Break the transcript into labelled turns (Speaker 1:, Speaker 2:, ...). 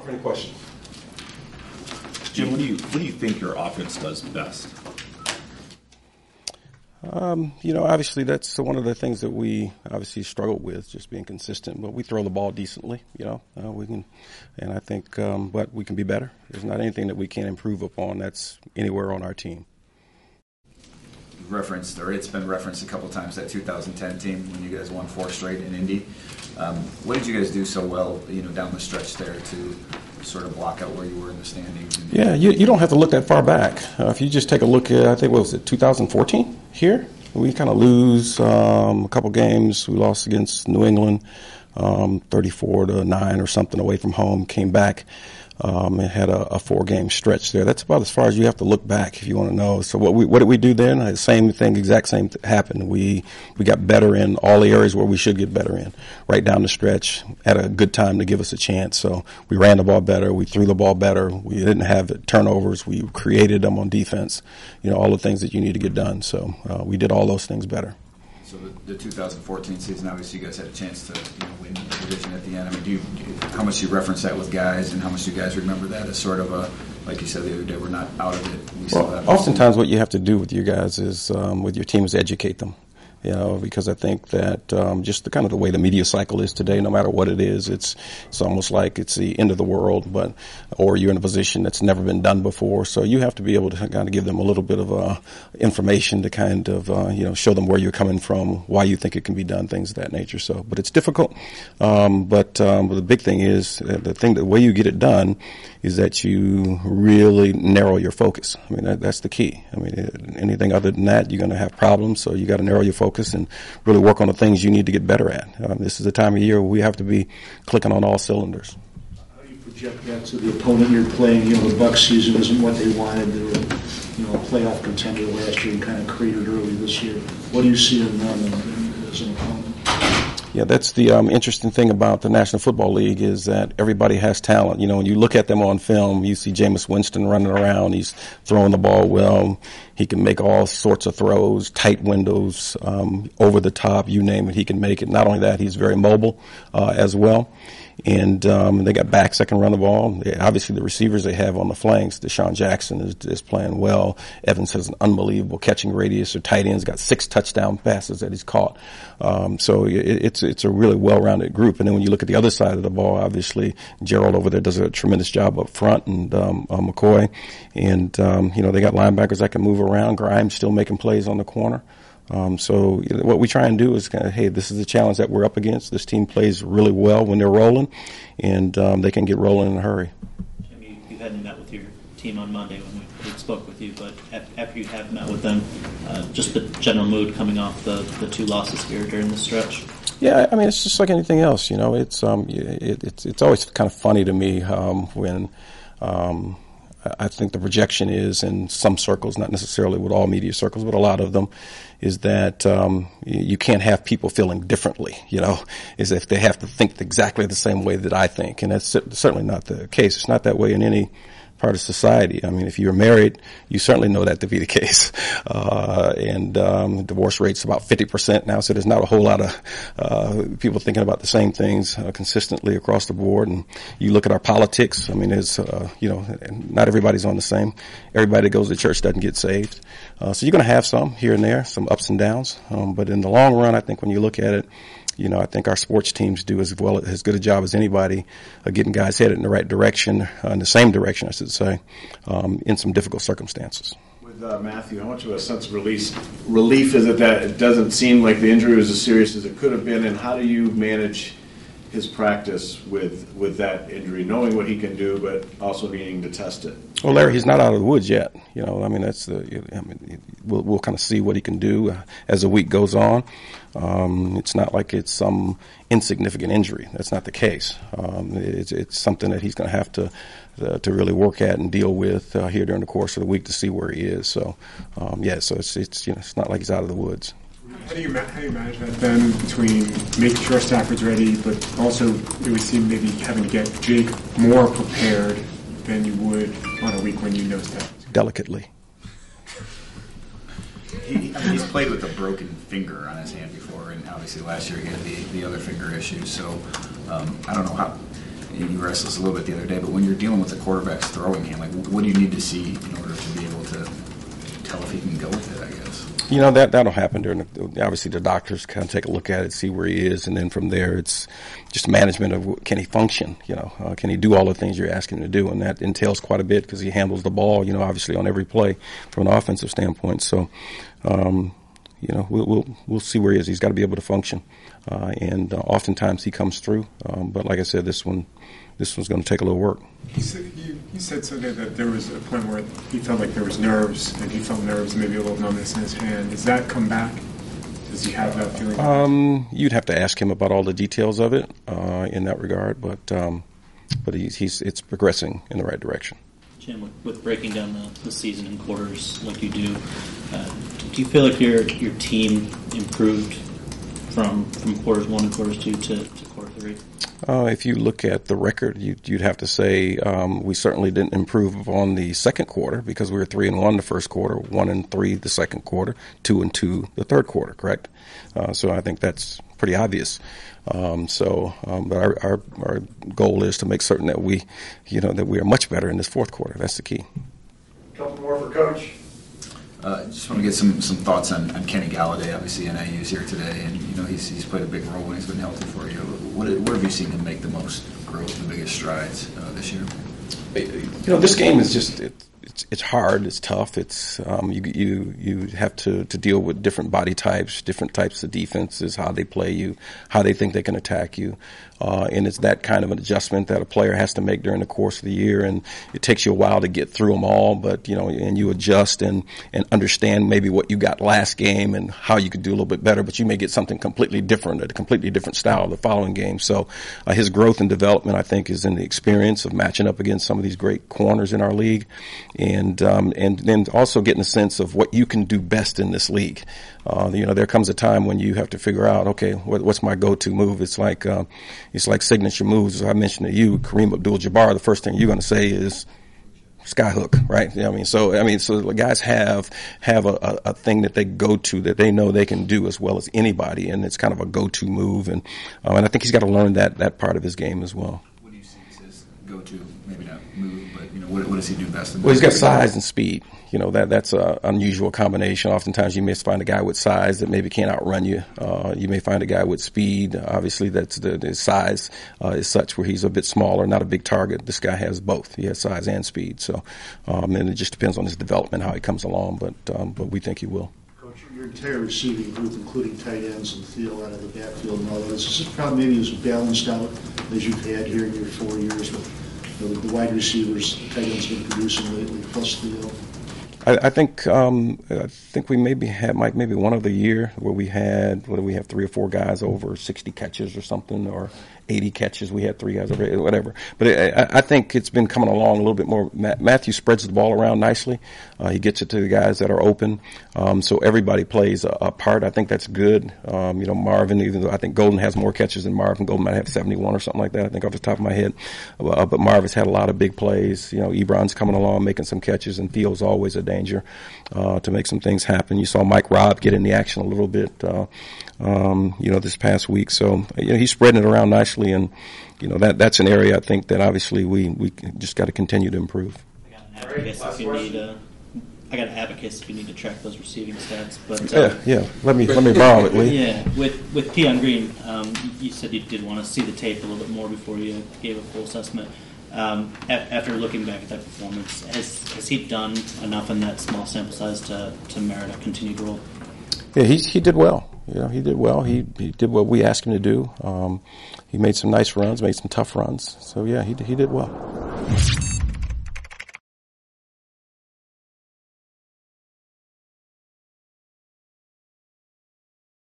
Speaker 1: for any questions.
Speaker 2: Jim, what do you think your offense does best?
Speaker 3: Obviously that's one of the things that we obviously struggle with, just being consistent. But we throw the ball decently, we can, and I think, but we can be better. There's not anything that we can't improve upon that's anywhere on our team.
Speaker 4: Referenced, or it's been referenced a couple times, that 2010 team when you guys won 4 straight in Indy. What did you guys do so well, down the stretch there to sort of block out where you were in the standings?
Speaker 3: Yeah, you don't have to look that far back. If you just take a look at, I think, what was it, 2014 here? We kind of lose a couple games. We lost against New England, 34-9 or something away from home, came back. And had a 4-game stretch there. That's about as far as you have to look back if you want to know. So what did we do then? The same thing, exact same happened. We got better in all the areas where we should get better in. Right down the stretch, at a good time to give us a chance. So we ran the ball better. We threw the ball better. We didn't have turnovers. We created them on defense. All the things that you need to get done. So we did all those things better.
Speaker 4: So the 2014 season, obviously you guys had a chance to win the division at the end. I mean, how much do you reference that with guys, and how much do you guys remember that as sort of a, like you said the other day, we're not out of it?
Speaker 3: Oftentimes what you have to do with you guys is, with your team, is educate them. Because I think that just the kind of the way the media cycle is today, no matter what it is, it's almost like it's the end of the world, or you're in a position that's never been done before. So you have to be able to kind of give them a little bit of information to kind of show them where you're coming from, why you think it can be done, things of that nature. So, but it's difficult. But the big thing is the way you get it done is that you really narrow your focus. I mean, that's the key. I mean, anything other than that, you're going to have problems. So you got to narrow your focus and really work on the things you need to get better at. This is the time of year where we have to be clicking on all cylinders.
Speaker 5: How do you project that to the opponent you're playing? The Bucs season isn't what they wanted. They were, a playoff contender last year and kind of cratered early this year. What do you see in them as an opponent?
Speaker 3: Yeah, that's the interesting thing about the National Football League is that everybody has talent. When you look at them on film, you see Jameis Winston running around. He's throwing the ball well. He can make all sorts of throws, tight windows, over the top, you name it, he can make it. Not only that, he's very mobile as well. And they got backs that can run the ball. Obviously, the receivers they have on the flanks, Deshaun Jackson is playing well. Evans has an unbelievable catching radius. Their tight end's got 6 touchdown passes that he's caught. So it's a really well-rounded group. And then when you look at the other side of the ball, obviously, Gerald over there does a tremendous job up front, and McCoy. And, they got linebackers that can move around. Grimes still making plays on the corner. So what we try and do is kind of, hey, this is the challenge that we're up against. This team plays really well when they're rolling, and they can get rolling in a hurry.
Speaker 6: Jim, you hadn't met with your team on Monday when we spoke with you, but after you have met with them, just the general mood coming off the 2 losses here during the stretch.
Speaker 3: Yeah, I mean, it's just like anything else. It's always kind of funny to me when. I think the projection is in some circles, not necessarily with all media circles, but a lot of them, is that you can't have people feeling differently, as if they have to think exactly the same way that I think. And that's certainly not the case. It's not that way in any part of society. I mean, if you're married, you certainly know that to be the case. And divorce rate's about 50% now, so there's not a whole lot of people thinking about the same things consistently across the board. And you look at our politics, I mean, there's, not everybody's on the same. Everybody that goes to church doesn't get saved. So you're going to have some here and there, some ups and downs. But in the long run, I think when you look at it, I think our sports teams do as good a job as anybody getting guys headed in the right direction, in the same direction, I should say, in some difficult circumstances.
Speaker 7: With Matthew, how much of a sense of relief is it that it doesn't seem like the injury was as serious as it could have been, and how do you manage his practice with that injury, knowing what he can do, but also needing to test it?
Speaker 3: Well, Larry, he's not out of the woods yet. We'll kind of see what he can do as the week goes on. It's not like it's some insignificant injury. That's not the case. It's something that he's going to have to really work at and deal with here during the course of the week to see where he is. So, so it's not like he's out of the woods.
Speaker 8: How do you manage that then between making sure Stafford's ready, but also it would seem maybe having to get Jake more prepared than you would on a week when you know Stafford?
Speaker 3: Delicately.
Speaker 4: He's played with a broken finger on his hand before, and obviously last year he had the other finger issue. So I don't know how. you asked us a little bit the other day, but when you're dealing with the quarterback's throwing hand, like what do you need to see in order to be able to tell if he can go with it, I guess?
Speaker 3: That'll happen during obviously the doctors kind of take a look at it, see where he is, and then from there it's just management of can he function, can he do all the things you're asking him to do, and that entails quite a bit because he handles the ball, obviously on every play from an offensive standpoint. So, we'll see where he is. He's got to be able to function, and oftentimes he comes through. But like I said, this one's going to take a little work.
Speaker 8: You said Sunday that there was a point where he felt like there was nerves, and he felt nerves, maybe a little numbness in his hand. Does that come back? Does he have that feeling?
Speaker 3: You'd have to ask him about all the details of it in that regard, but it's progressing in the right direction.
Speaker 6: Jim, with breaking down the season in quarters like you do you feel like your team improved from quarters 1 and quarters 2 to quarter 3?
Speaker 3: If you look at the record, you'd have to say we certainly didn't improve on the second quarter because we were 3-1 the first quarter, 1-3 the second quarter, 2-2 the third quarter. Correct. So I think that's pretty obvious. But our goal is to make certain that we are much better in this fourth quarter. That's the key.
Speaker 1: A couple more for Coach.
Speaker 4: Just want to get some thoughts on Kenny Galladay. Obviously, NIU's here today, and he's played a big role when he's been healthy for you. What have you seen him make the most growth, the biggest strides this year?
Speaker 3: This game is just it's hard, it's tough. It's you have to deal with different body types, different types of defenses, how they play you, how they think they can attack you. And it's that kind of an adjustment that a player has to make during the course of the year, and it takes you a while to get through them all, but and you adjust and understand maybe what you got last game and how you could do a little bit better, but you may get something completely different, a completely different style the following game. So his growth and development, I think, is in the experience of matching up against some of these great corners in our league, and then also getting a sense of what you can do best in this league. There comes a time when you have to figure out, okay, what's my go-to move? It's like signature moves. As I mentioned to you, Kareem Abdul-Jabbar, the first thing you're going to say is skyhook, right? So the guys have a thing that they go to that they know they can do as well as anybody, and it's kind of a go-to move, and I think he's got to learn that part of his game as well.
Speaker 4: What do you see as his go-to? Maybe not move, but what does he do best?
Speaker 3: Well, he's got size and speed. That's an unusual combination. Oftentimes you may find a guy with size that maybe can't outrun you. You may find a guy with speed. Obviously, that's the size is such where he's a bit smaller, not a big target. This guy has both. He has size and speed. So, and it just depends on his development, how he comes along. But we think he will.
Speaker 5: Coach, your entire receiving group, including tight ends and Theo out of the backfield and all that, is this probably maybe as balanced out as you've had here in your 4 years with the wide receivers, the tight ends been producing lately, plus Theo?
Speaker 3: I think we might maybe one of the year where we had 3 or 4 guys over 60 catches or something, or 80 catches. We had 3 guys over whatever. But I think it's been coming along a little bit more. Matthew spreads the ball around nicely. He gets it to the guys that are open. So everybody plays a part. I think that's good. Marvin, even though I think Golden has more catches than Marvin. Golden might have 71 or something like that, I think, off the top of my head. But Marvin's had a lot of big plays. Ebron's coming along, making some catches, and Theo's always a danger to make some things happen. You saw Mike Robb get in the action a little bit, this past week. So, he's spreading it around nicely, and, that's an area I think that obviously we just got to continue to improve.
Speaker 6: I got an abacus if you need to track those receiving stats. But
Speaker 3: yeah. Let me borrow it, will you?
Speaker 6: Yeah, with Keon Green, you said you did want to see the tape a little bit more before you gave a full assessment. After looking back at that performance, has he done enough in that small sample size to merit a continued role?
Speaker 3: Yeah, he did well. He did well. He did what we asked him to do. He made some nice runs, made some tough runs. So yeah, he did well.